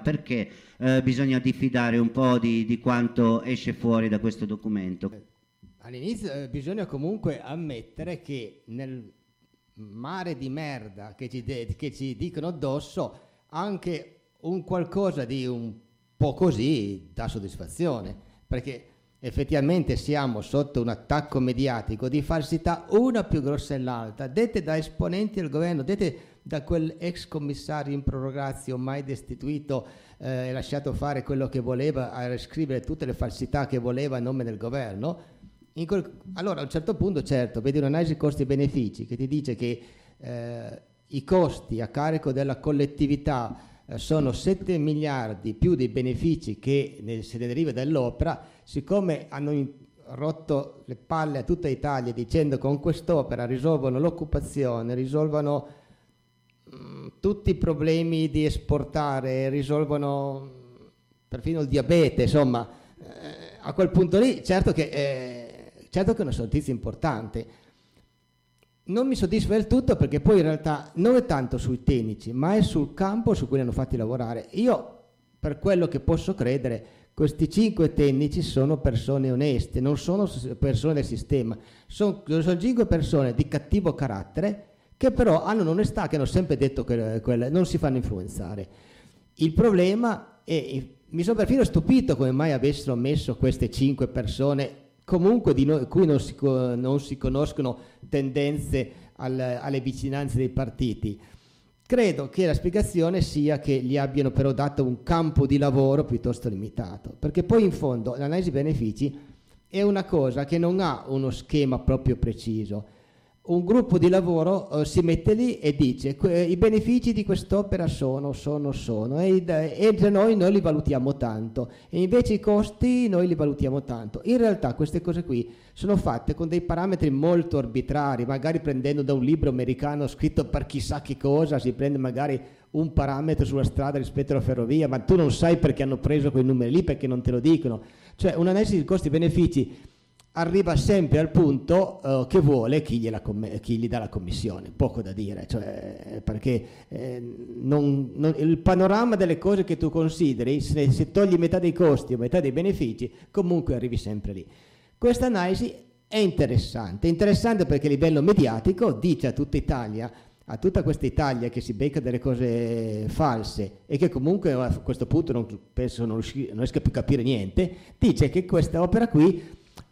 perché bisogna diffidare un po' di quanto esce fuori da questo documento? All'inizio bisogna comunque ammettere che nel mare di merda che ci dicono addosso, anche un qualcosa di un po' così dà soddisfazione, perché effettivamente siamo sotto un attacco mediatico di falsità una più grossa dell'altra, dette da esponenti del governo, dette da quel ex commissario in prorogatio mai destituito e lasciato fare quello che voleva, a scrivere tutte le falsità che voleva a nome del governo. Allora a un certo punto, certo, vedi un'analisi costi-benefici che ti dice che i costi a carico della collettività sono 7 miliardi più dei benefici che se ne deriva dall'opera. Siccome hanno rotto le palle a tutta Italia dicendo che con quest'opera risolvono l'occupazione, risolvono tutti i problemi di esportare, risolvono perfino il diabete, insomma, a quel punto lì certo che è una notizia importante. Non mi soddisfa del tutto, perché poi in realtà non è tanto sui tecnici, ma è sul campo su cui li hanno fatti lavorare. Io, per quello che posso credere, questi 5 tecnici sono persone oneste, non sono persone del sistema, sono 5 persone di cattivo carattere che però hanno un'onestà, che hanno sempre detto che non si fanno influenzare. Il problema è, mi sono perfino stupito come mai avessero messo queste 5 persone comunque di cui non si conoscono tendenze alle vicinanze dei partiti. Credo che la spiegazione sia che gli abbiano però dato un campo di lavoro piuttosto limitato, perché poi in fondo l'analisi benefici è una cosa che non ha uno schema proprio preciso. Un gruppo di lavoro si mette lì e dice i benefici di quest'opera sono e noi li valutiamo tanto, e invece i costi noi li valutiamo tanto. In realtà queste cose qui sono fatte con dei parametri molto arbitrari, magari prendendo da un libro americano scritto per chissà che cosa, si prende magari un parametro sulla strada rispetto alla ferrovia, ma tu non sai perché hanno preso quei numeri lì, perché non te lo dicono. Cioè un'analisi di costi-benefici arriva sempre al punto che vuole chi gli dà la commissione, poco da dire, cioè, perché il panorama delle cose che tu consideri, se togli metà dei costi o metà dei benefici, comunque arrivi sempre lì. Questa analisi è interessante perché a livello mediatico dice a tutta Italia, a tutta questa Italia che si becca delle cose false e che comunque a questo punto non riesca più a capire niente, dice che questa opera qui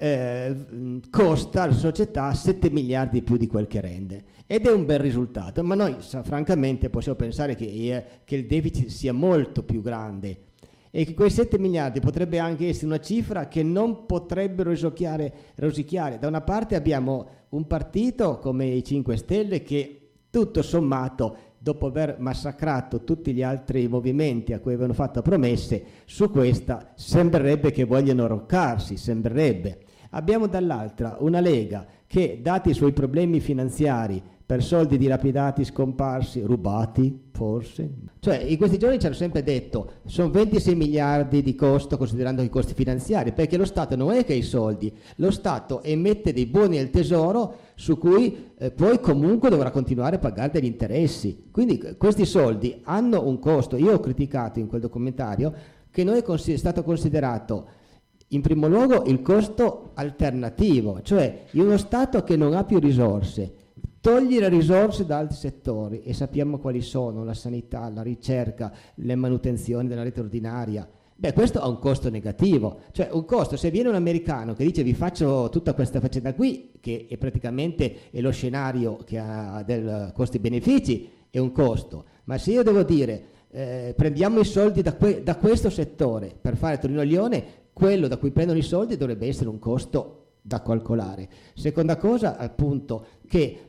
costa alla società 7 miliardi più di quel che rende, ed è un bel risultato, ma noi francamente possiamo pensare che il deficit sia molto più grande e che quei 7 miliardi potrebbe anche essere una cifra che non potrebbero rosicchiare. Da una parte abbiamo un partito come i 5 Stelle che tutto sommato, dopo aver massacrato tutti gli altri movimenti a cui avevano fatto promesse, su questa sembrerebbe che vogliano arroccarsi, sembrerebbe. Abbiamo dall'altra una Lega che, dati i suoi problemi finanziari, per soldi dilapidati, scomparsi, rubati, forse. Cioè, in questi giorni ci hanno sempre detto, sono 26 miliardi di costo, considerando i costi finanziari, perché lo Stato non è che ha i soldi, lo Stato emette dei buoni al tesoro su cui poi comunque dovrà continuare a pagare degli interessi. Quindi questi soldi hanno un costo. Io ho criticato in quel documentario che noi è stato considerato in primo luogo il costo alternativo, cioè in uno Stato che non ha più risorse, togli le risorse da altri settori, e sappiamo quali sono: la sanità, la ricerca, le manutenzioni della rete ordinaria. Beh, questo ha un costo negativo, cioè un costo, se viene un americano che dice vi faccio tutta questa faccenda qui, che è praticamente lo scenario che ha del costi-benefici, è un costo, ma se io devo dire prendiamo i soldi da questo settore per fare Torino-Lione, quello da cui prendono i soldi dovrebbe essere un costo da calcolare. Seconda cosa, appunto, che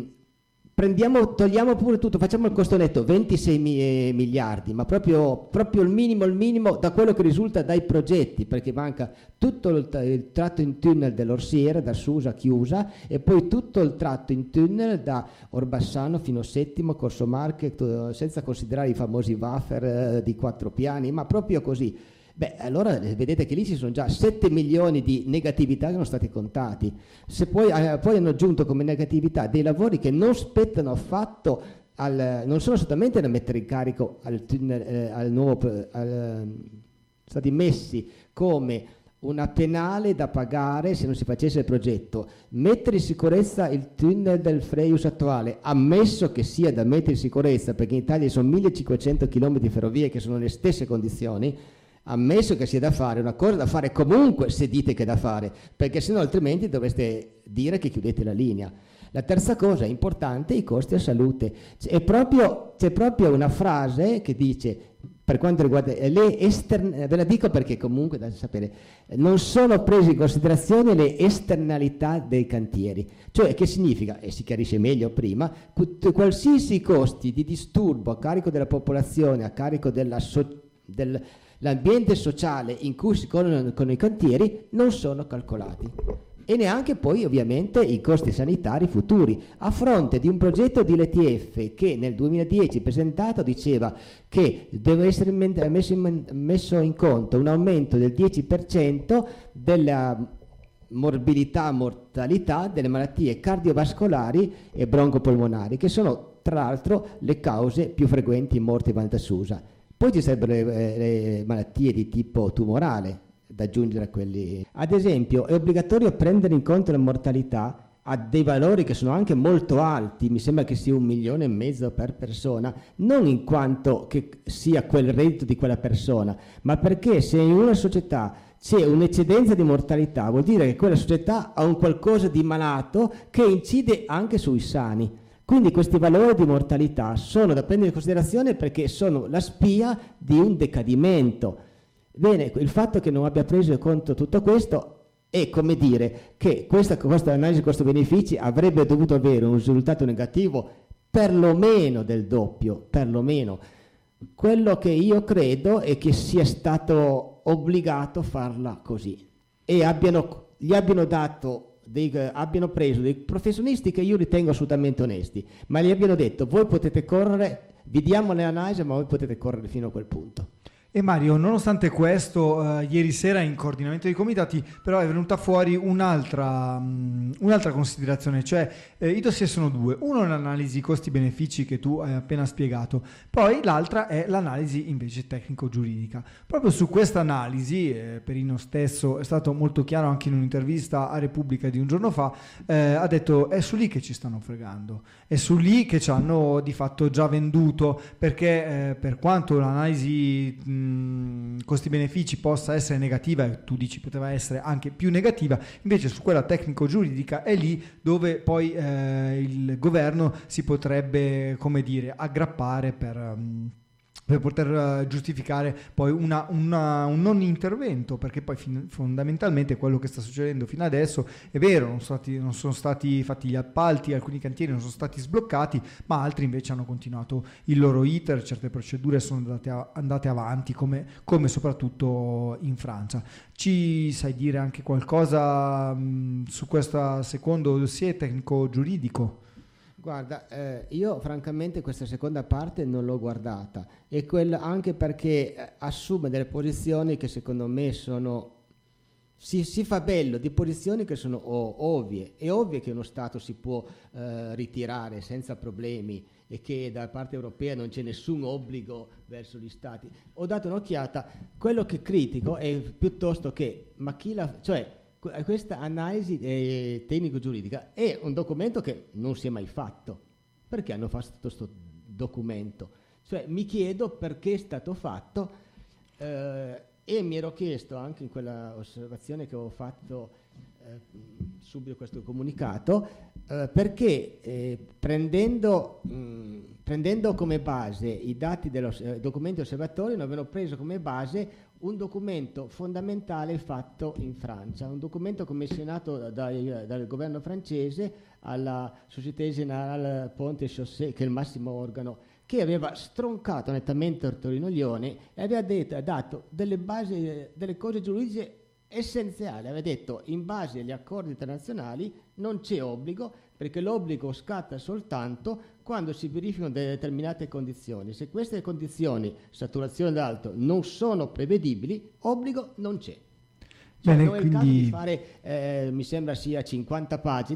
togliamo pure tutto, facciamo il costo netto 26 miliardi, ma proprio il minimo da quello che risulta dai progetti, perché manca tutto il tratto in tunnel dell'Orsiera, da Susa a Chiusa, e poi tutto il tratto in tunnel da Orbassano fino a Settimo, Corso Marche, senza considerare i famosi wafer di 4 piani, ma proprio così. Beh, allora vedete che lì ci sono già 7 milioni di negatività che sono stati contati. Se poi hanno aggiunto come negatività dei lavori che non spettano affatto non sono assolutamente da mettere in carico al tunnel, stati messi come una penale da pagare se non si facesse il progetto. Mettere in sicurezza il tunnel del Frejus attuale, ammesso che sia da mettere in sicurezza, perché in Italia sono 1500 km di ferrovie che sono nelle stesse condizioni, ammesso che sia da fare, una cosa da fare comunque se dite che è da fare, perché sennò altrimenti dovreste dire che chiudete la linea. La terza cosa importante, i costi a salute. C'è proprio una frase che dice, per quanto riguarda ve la dico perché comunque da sapere, non sono prese in considerazione le esternalità dei cantieri. Cioè, che significa, e si chiarisce meglio prima, qualsiasi costi di disturbo a carico della popolazione, a carico dell'ambiente sociale in cui si con i cantieri non sono calcolati. E neanche poi ovviamente i costi sanitari futuri, a fronte di un progetto di LTF che nel 2010 presentato diceva che deve essere messo in conto un aumento del 10% della mortalità delle malattie cardiovascolari e broncopolmonari, che sono tra l'altro le cause più frequenti in morte in Val d'Asusa. Poi ci sarebbero le malattie di tipo tumorale, da aggiungere a quelli. Ad esempio, è obbligatorio prendere in conto la mortalità a dei valori che sono anche molto alti, mi sembra che sia 1,5 milioni per persona, non in quanto che sia quel reddito di quella persona, ma perché se in una società c'è un'eccedenza di mortalità, vuol dire che quella società ha un qualcosa di malato che incide anche sui sani. Quindi questi valori di mortalità sono da prendere in considerazione perché sono la spia di un decadimento. Bene, il fatto che non abbia preso in conto tutto questo è come dire che questa analisi costo-benefici avrebbe dovuto avere un risultato negativo perlomeno del doppio, perlomeno. Quello che io credo è che sia stato obbligato a farla così e abbiano preso dei professionisti che io ritengo assolutamente onesti, ma gli abbiano detto: voi potete correre, vi diamo le analisi, ma voi potete correre fino a quel punto. E Mario, nonostante questo, ieri sera in coordinamento dei comitati però è venuta fuori un'altra considerazione, cioè i dossier sono due: uno è l'analisi costi-benefici che tu hai appena spiegato, poi l'altra è l'analisi invece tecnico-giuridica. Proprio su questa analisi, Perino stesso è stato molto chiaro anche in un'intervista a Repubblica di un giorno fa, ha detto: è su lì che ci stanno fregando, è su lì che ci hanno di fatto già venduto, perché per quanto l'analisi costi-benefici possa essere negativa, e tu dici poteva essere anche più negativa, invece su quella tecnico-giuridica è lì dove poi il governo si potrebbe, come dire, aggrappare per poter giustificare poi un non intervento, perché poi fondamentalmente quello che sta succedendo fino adesso è vero, non sono stati fatti gli appalti, alcuni cantieri non sono stati sbloccati, ma altri invece hanno continuato il loro iter, certe procedure sono andate avanti, come soprattutto in Francia. Ci sai dire anche qualcosa su questo secondo dossier tecnico-giuridico? Guarda, io francamente questa seconda parte non l'ho guardata, e anche perché assume delle posizioni che secondo me si fa bello di posizioni che sono ovvie. È ovvio che uno Stato si può ritirare senza problemi e che da parte europea non c'è nessun obbligo verso gli Stati. Ho dato un'occhiata, quello che critico è piuttosto che, questa analisi tecnico-giuridica è un documento che non si è mai fatto. Perché hanno fatto questo documento? Cioè, mi chiedo perché è stato fatto, e mi ero chiesto anche in quella osservazione che ho fatto subito questo comunicato, perché prendendo come base i dati dei documenti osservatori non avevano preso come base un documento fondamentale fatto in Francia, un documento commissionato dal governo francese alla Société Générale Ponts et Chaussées, che è il massimo organo, che aveva stroncato nettamente Torino-Lione e aveva dato delle basi, delle cose giuridiche essenziali. Aveva detto: in base agli accordi internazionali non c'è obbligo, perché l'obbligo scatta soltanto quando si verificano determinate condizioni. Se queste condizioni, saturazione d'alto, non sono prevedibili, obbligo non c'è. Bene, non è il caso di fare, mi sembra sia 50 pagine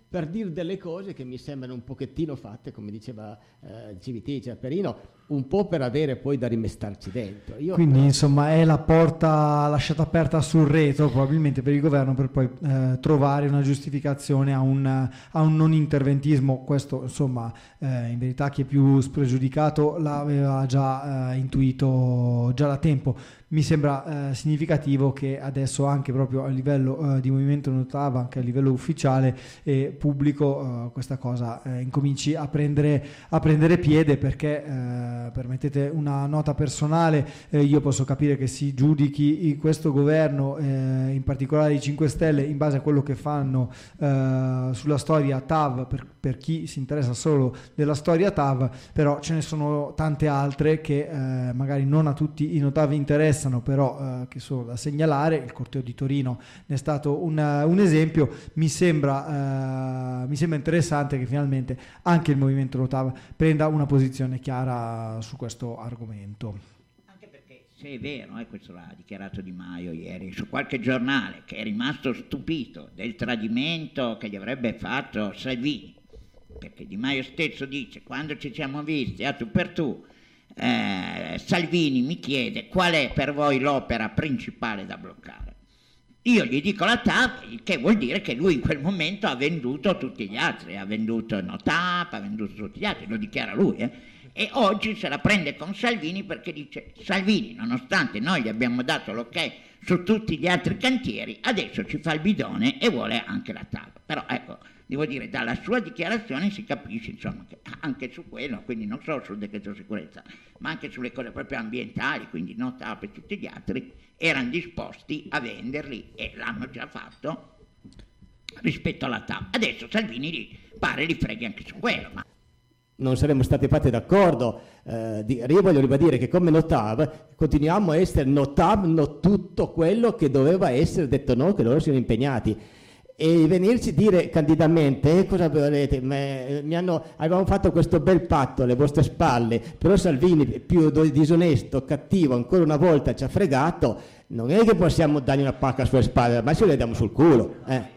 per dire delle cose che mi sembrano un pochettino fatte, come diceva CVT Ciaperino, un po' per avere poi da rimestarci dentro. Quindi insomma è la porta lasciata aperta sul retro probabilmente per il governo per poi trovare una giustificazione a un non interventismo. Questo insomma in verità chi è più spregiudicato l'aveva già intuito già da tempo. Mi sembra significativo che adesso anche proprio a livello di Movimento Notava, anche a livello ufficiale e pubblico, questa cosa incominci a prendere piede, perché permettete una nota personale, io posso capire che si giudichi questo governo, in particolare i 5 Stelle, in base a quello che fanno sulla storia TAV, per chi si interessa solo della storia TAV, però ce ne sono tante altre che magari non a tutti i Notav interessano, però che sono da segnalare. Il corteo di Torino ne è stato un esempio. Mi sembra interessante che finalmente anche il movimento Notav prenda una posizione chiara su questo argomento. Anche perché, se è vero, questo l'ha dichiarato Di Maio ieri su qualche giornale, che è rimasto stupito del tradimento che gli avrebbe fatto Salvini, perché Di Maio stesso dice: quando ci siamo visti a tu per tu, Salvini mi chiede qual è per voi l'opera principale da bloccare. Io gli dico la TAV, che vuol dire che lui in quel momento ha venduto tutti gli altri, ha venduto Notav, ha venduto tutti gli altri, lo dichiara lui, e oggi se la prende con Salvini perché dice: Salvini, nonostante noi gli abbiamo dato l'ok su tutti gli altri cantieri, adesso ci fa il bidone e vuole anche la TAV. Però ecco, devo dire, dalla sua dichiarazione si capisce insomma che anche su quello, quindi non solo sul decreto sicurezza, ma anche sulle cose proprio ambientali, quindi Notav e tutti gli altri, erano disposti a venderli, e l'hanno già fatto rispetto alla TAV. Adesso Salvini pare li freghi anche su quello, ma non saremmo stati fatti d'accordo. Io voglio ribadire che come Notav continuiamo a essere Notav, tutto quello che doveva essere detto noi, che loro siano impegnati. E venirci a dire candidamente cosa volete, avevamo fatto questo bel patto alle vostre spalle, però Salvini più disonesto, cattivo, ancora una volta ci ha fregato, non è che possiamo dargli una pacca sulle spalle, ma ce le diamo sul culo.